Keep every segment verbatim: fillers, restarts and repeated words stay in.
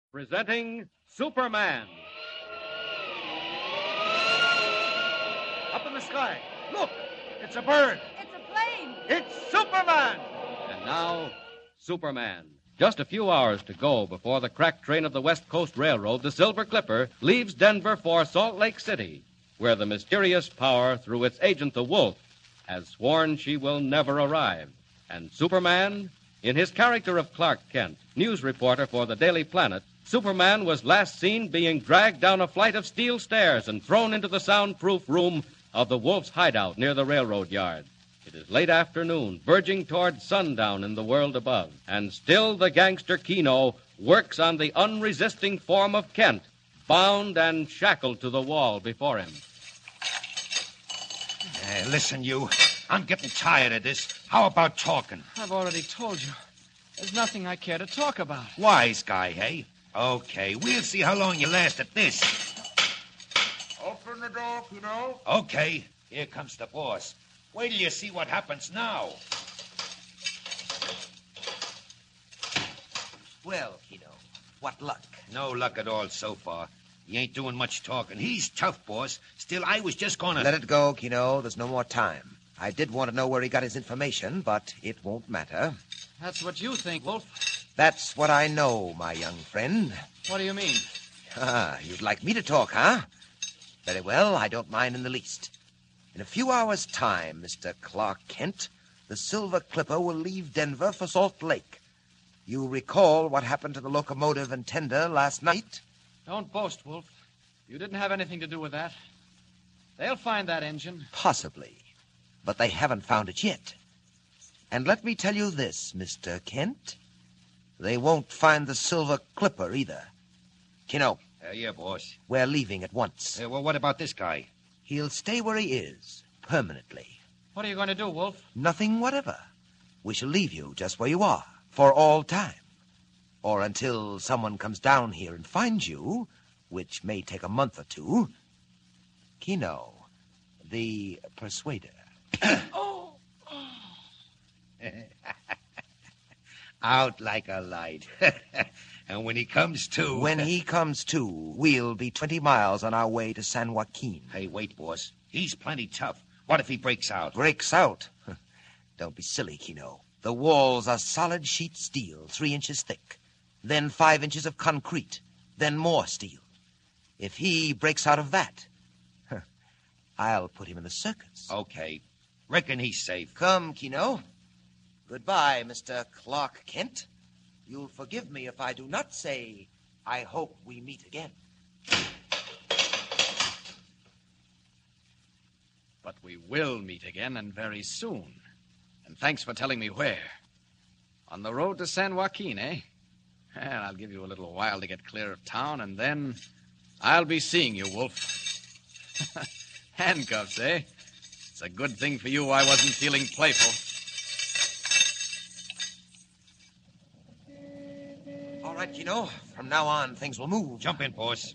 Presenting Superman. Up in the sky. Look, it's a bird. It's a plane. It's Superman. And now, Superman. Just a few hours to go before the crack train of the West Coast Railroad, the Silver Clipper, leaves Denver for Salt Lake City, where the mysterious power, through its agent, the Wolf, has sworn she will never arrive. And Superman, in his character of Clark Kent, news reporter for the Daily Planet, Superman was last seen being dragged down a flight of steel stairs and thrown into the soundproof room of the Wolf's hideout near the railroad yard. It is late afternoon, verging toward sundown in the world above, and still the gangster Keno works on the unresisting form of Kent, bound and shackled to the wall before him. Hey, listen, you. I'm getting tired of this. How about talking? I've already told you. There's nothing I care to talk about. Wise guy, hey? Okay, we'll see how long you last at this. Open the door, Keno. Okay, here comes the boss. Wait till you see what happens now. Well, Keno, what luck? No luck at all so far. He ain't doing much talking. He's tough, boss. Still, I was just gonna... Let it go, Keno. There's no more time. I did want to know where he got his information, but it won't matter. That's what you think, Wolf. That's what I know, my young friend. What do you mean? Ah, you'd like me to talk, huh? Very well, I don't mind in the least. In a few hours' time, Mister Clark Kent, the Silver Clipper will leave Denver for Salt Lake. You recall what happened to the locomotive and tender last night? Don't boast, Wolf. You didn't have anything to do with that. They'll find that engine. Possibly. But they haven't found it yet. And let me tell you this, Mister Kent. They won't find the Silver Clipper either. Keno. Uh, yeah, boss. We're leaving at once. Uh, well, what about this guy? He'll stay where he is, permanently. What are you going to do, Wolf? Nothing whatever. We shall leave you just where you are, for all time. Or until someone comes down here and finds you, which may take a month or two. Keno, the persuader. Oh! Out like a light. And when he comes to... When he comes to, we'll be twenty miles on our way to San Joaquin. Hey, wait, boss. He's plenty tough. What if he breaks out? Breaks out? Don't be silly, Keno. The walls are solid sheet steel, three inches thick. Then five inches of concrete. Then more steel. If he breaks out of that, I'll put him in the circus. Okay. Reckon he's safe. Come, Keno. Goodbye, Mister Clark Kent. You'll forgive me if I do not say, I hope we meet again. But we will meet again, and very soon. And thanks for telling me where. On the road to San Joaquin, eh? Well, I'll give you a little while to get clear of town, and then I'll be seeing you, Wolf. Handcuffs, eh? It's a good thing for you I wasn't feeling playful. All right, Keno. From now on, things will move. Jump in, boss.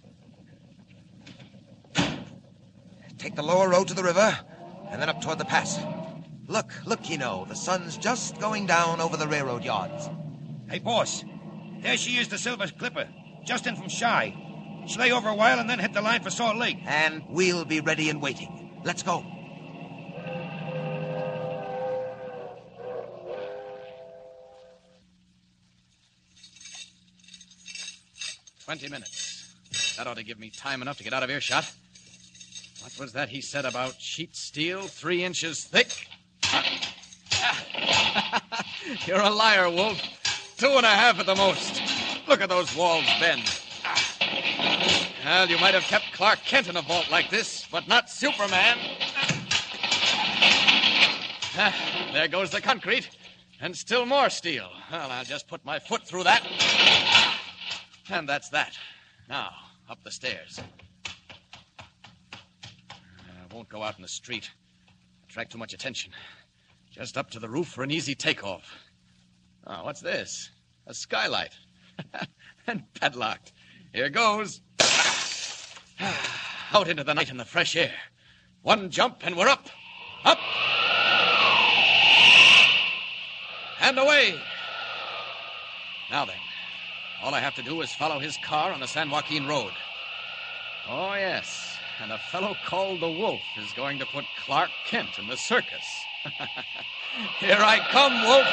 Take the lower road to the river, and then up toward the pass. Look, look, Keno. The sun's just going down over the railroad yards. Hey, boss. There she is, the Silver Clipper. Just in from Shy. She'll lay over a while and then hit the line for Salt Lake. And we'll be ready and waiting. Let's go. Twenty minutes. That ought to give me time enough to get out of earshot. What was that he said about sheet steel, three inches thick? You're a liar, Wolf. Two and a half at the most. Look at those walls bend. Well, you might have kept Clark Kent in a vault like this, but not Superman. Ah, there goes the concrete. And still more steel. Well, I'll just put my foot through that. And that's that. Now, up the stairs. I won't go out in the street. Attract too much attention. Just up to the roof for an easy takeoff. Oh, what's this? A skylight. And padlocked. Here goes. Out into the night in the fresh air. One jump and we're up. Up. And away. Now then, All I have to do is follow his car on the San Joaquin Road. Oh, yes. And a fellow called the Wolf is going to put Clark Kent in the circus. Here I come, Wolf.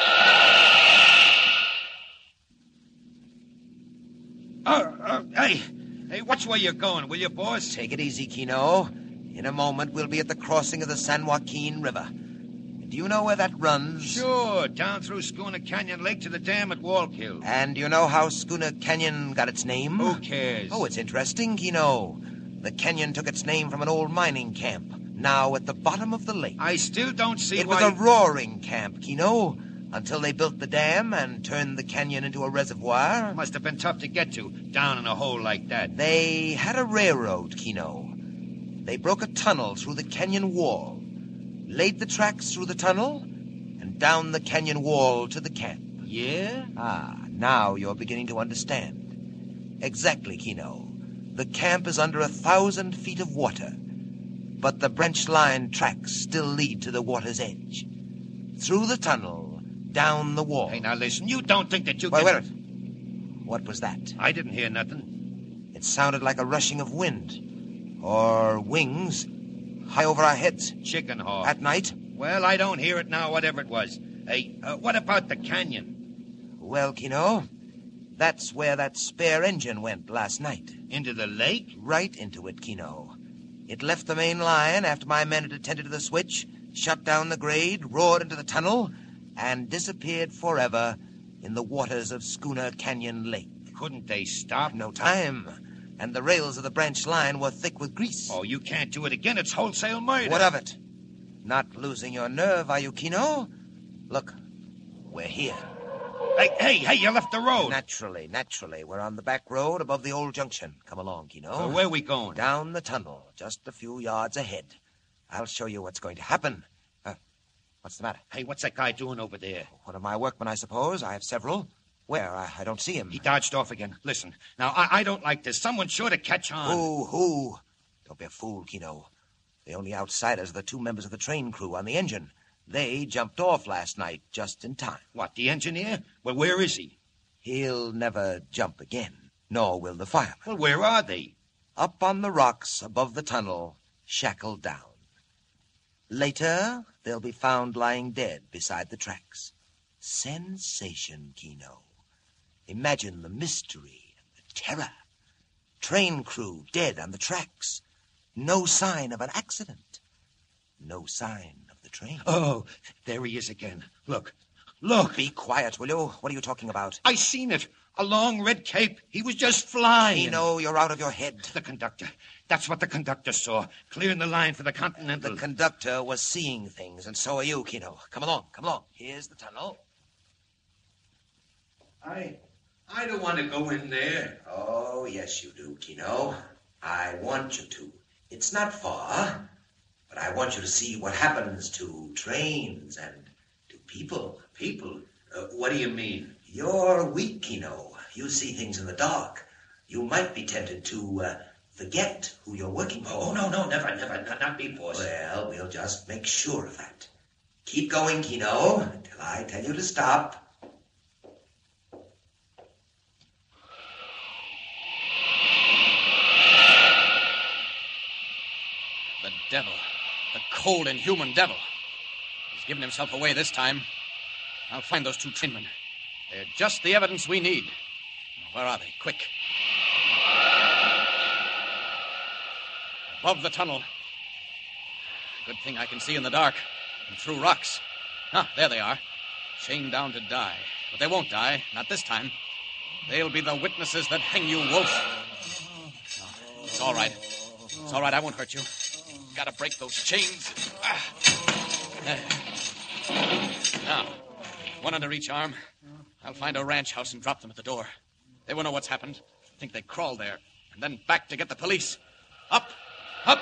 Oh, uh, hey, hey, which way you going, will you, boss? Take it easy, Kino. In a moment, we'll be at the crossing of the San Joaquin River. Do you know where that runs? Sure, down through Schooner Canyon Lake to the dam at Wallkill. And do you know how Schooner Canyon got its name? Who cares? Oh, it's interesting, Kino. The canyon took its name from an old mining camp, now at the bottom of the lake. I still don't see It why... was a roaring camp, Kino, until they built the dam and turned the canyon into a reservoir. Must have been tough to get to, down in a hole like that. They had a railroad, Kino. They broke a tunnel through the canyon wall, laid the tracks through the tunnel, and down the canyon wall to the camp. Yeah? Ah, now you're beginning to understand. Exactly, Kino. The camp is under a thousand feet of water, but the branch line tracks still lead to the water's edge. Through the tunnel, down the wall. Hey, now listen, you don't think that you Wait, can... wait a minute. What was that? I didn't hear nothing. It sounded like a rushing of wind. Or wings. High over our heads. Chicken hawk. At night. Well, I don't hear it now, whatever it was. Hey, uh, what about the canyon? Well, Kino, that's where that spare engine went last night. Into the lake? Right into it, Kino. It left the main line after my men had attended to the switch, shut down the grade, roared into the tunnel, and disappeared forever in the waters of Schooner Canyon Lake. Couldn't they stop? No time. And the rails of the branch line were thick with grease. Oh, you can't do it again. It's wholesale murder. What of it? Not losing your nerve, are you, Kino? Look, we're here. Hey, hey, hey, you left the road. Naturally, naturally. We're on the back road above the old junction. Come along, Kino. So where are we going? Down the tunnel, just a few yards ahead. I'll show you what's going to happen. Uh, what's the matter? Hey, what's that guy doing over there? One of my workmen, I suppose. I have several. Where? I, I don't see him. He dodged off again. Listen, now, I, I don't like this. Someone's sure to catch on. Who? Who? Don't be a fool, Kino. The only outsiders are the two members of the train crew on the engine. They jumped off last night just in time. What, the engineer? Well, where is he? He'll never jump again, nor will the fireman. Well, where are they? Up on the rocks above the tunnel, shackled down. Later, they'll be found lying dead beside the tracks. Sensation, Kino. Imagine the mystery and the terror. Train crew dead on the tracks. No sign of an accident. No sign of the train. Oh, there he is again. Look. Look. Be quiet, will you? What are you talking about? I seen it. A long red cape. He was just flying. Kino, you're out of your head. The conductor. That's what the conductor saw. Clearing the line for the Continental. The conductor was seeing things, and so are you, Kino. Come along, come along. Here's the tunnel. I... I don't want to go in there. Oh, yes, you do, Kino. I want you to. It's not far, but I want you to see what happens to trains and to people. People? Uh, what do you mean? You're weak, Kino. You see things in the dark. You might be tempted to uh, forget who you're working for. Oh, no, no, never, never. Not, not me, boss. Well, we'll just make sure of that. Keep going, Kino, until I tell you to stop. The devil. The cold, inhuman devil. He's given himself away this time. I'll find those two trainmen. They're just the evidence we need. Where are they? Quick. Above the tunnel. Good thing I can see in the dark and through rocks. Ah, there they are. Chained down to die. But they won't die. Not this time. They'll be the witnesses that hang you, Wolf. Oh, it's all right. It's all right. I won't hurt you. Gotta break those chains. Ah. There. Now, one under each arm. I'll find a ranch house and drop them at the door. They won't know what's happened. Think they crawled there. And then back to get the police. Up! Up!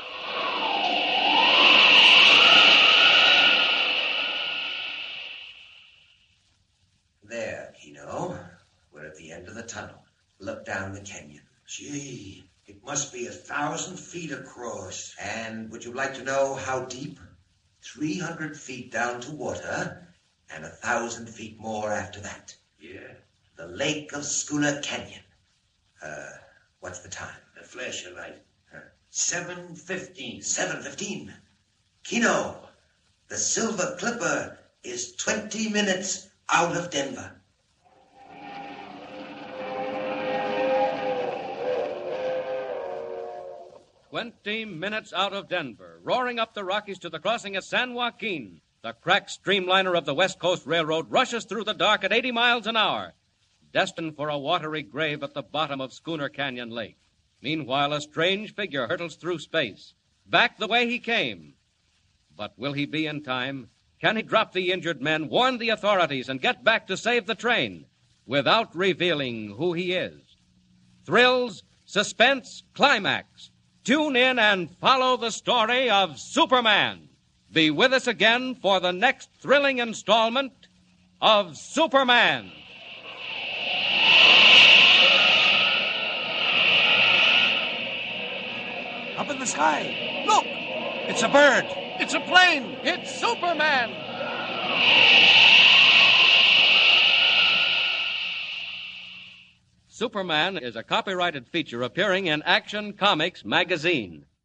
There, Kino. We're at the end of the tunnel. Look down the canyon. Gee, it must be a thousand feet across. And would you like to know how deep? Three hundred feet down to water, and a thousand feet more after that. Yeah, the lake of Schooner Canyon. Uh, what's the time? The flash of light. Huh? seven fifteen. seven fifteen. Kino, the Silver Clipper is twenty minutes out of Denver. Twenty minutes out of Denver, roaring up the Rockies to the crossing at San Joaquin, the crack streamliner of the West Coast Railroad rushes through the dark at eighty miles an hour, destined for a watery grave at the bottom of Schooner Canyon Lake. Meanwhile, a strange figure hurtles through space, back the way he came. But will he be in time? Can he drop the injured men, warn the authorities, and get back to save the train without revealing who he is? Thrills, suspense, climax. Tune in and follow the story of Superman. Be with us again for the next thrilling installment of Superman. Up in the sky. Look! It's a bird. It's a plane. It's Superman. Superman is a copyrighted feature appearing in Action Comics magazine.